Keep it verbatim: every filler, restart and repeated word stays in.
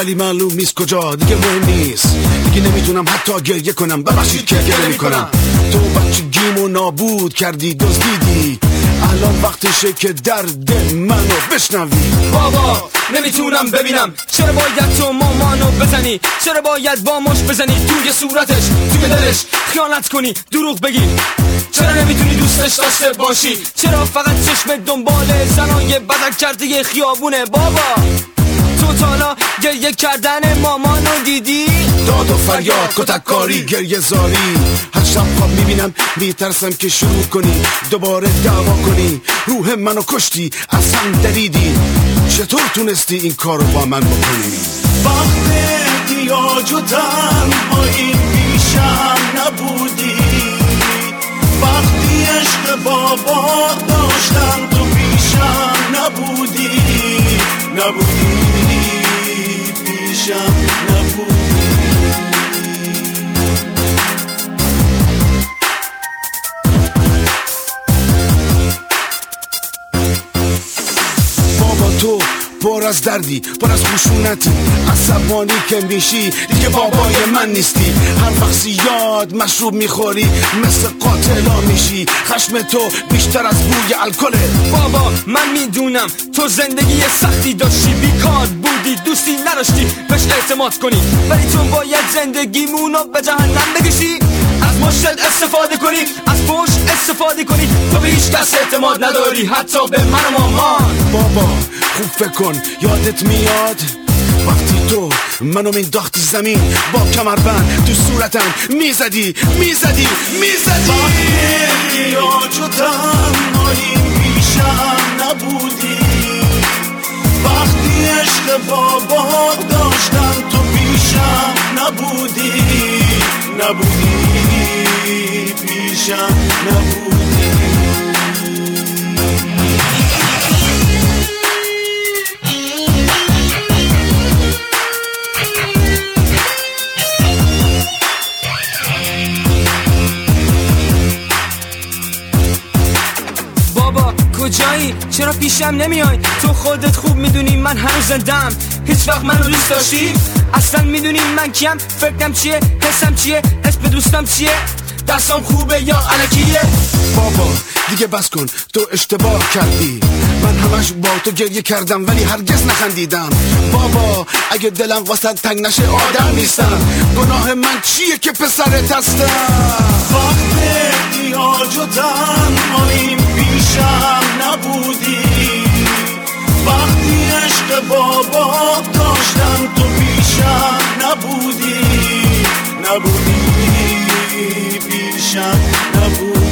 ولی معلوم نیست کجا. دیگه مهم نیست، دیگه نمیتونم حتی گریه کنم. ببخشید که گریه میکنم. تو بچگیمو نابود کردی، دزدیدی. الان وقتشه که درد منو بشنوی. بابا نمیتونم ببینم، چرا باید تو مامانو بزنی؟ چرا باید با مش بزنی توی صورتش، توی دلش خیانت کنی، دروغ بگی؟ چرا نمیتونی دوستش داشته باشی؟ چرا فقط چشم دنبال زنای بدک کرده خیابونه؟ بابا تو تالا گریه کردن مامانو دیدی؟ داد و فریاد، کتککاری، گریه زاری. هر شب خواب میبینم، میترسم که شروع کنی دوباره دعوا کنی. روح منو کشتی، از هم دریدی. چطور تونستی این کارو با من بکنی؟ وقت احتیاج و تنهایی پیشم نبودی. وقتی عشق بابا داشتم تو پیشم نبودی. نبودی پیشم نبودی. بابا تو پر از دردی، پر از خشونتی، عصبانی که میشی دیگه بابای من نیستی. هر وقت زیاد مشروب میخوری مثل قاتلا میشی. خشم تو بیشتر از بوی الکله. بابا من میدونم تو زندگی سختی داشتی، بیکار بودی، دوستی نداشتی بهش اعتماد کنی، ولی تو باید زندگیمونو به جهنم بکشی. از مشکل استفاده کنی، از پشت استفاده کنی. تو به هیچ کس اعتماد نداری، حتی به من و مامان. بابا خوب فکر کن، یادت میاد وقتی تو منو مینداختی زمین با کمربند تو صورتم میزدی میزدی میزدی. وقتی احتیاج و تنهایی پیشم نبودی. وقتی عشق بابا داشتم تو پیشم نبودی. نبودی پیشم نبودی. بابا کجایی؟ چرا پیشم نمیای؟ تو خودت خوب میدونی من هنوز زندم. هیچ وقت منو دوست داشتی؟ اصلا میدونی من کیم؟ فکرم چیه؟ حسم چیه؟ اسم دوستم چیه؟ دستم خوبه یا الکیه؟ بابا دیگه بس کن، تو اشتباه کردی. من همش با تو گریه کردم ولی هرگز نخندیدم. بابا اگه دلم واسه تنگ نشه آدم نیستم. گناه من چیه که پسرت هستم؟ وقت احتیاج و تنهایی پیشم نبودی. وقتی عشق بابا داشتم تو پیشم نبودی. نبودی پیشم نبودی.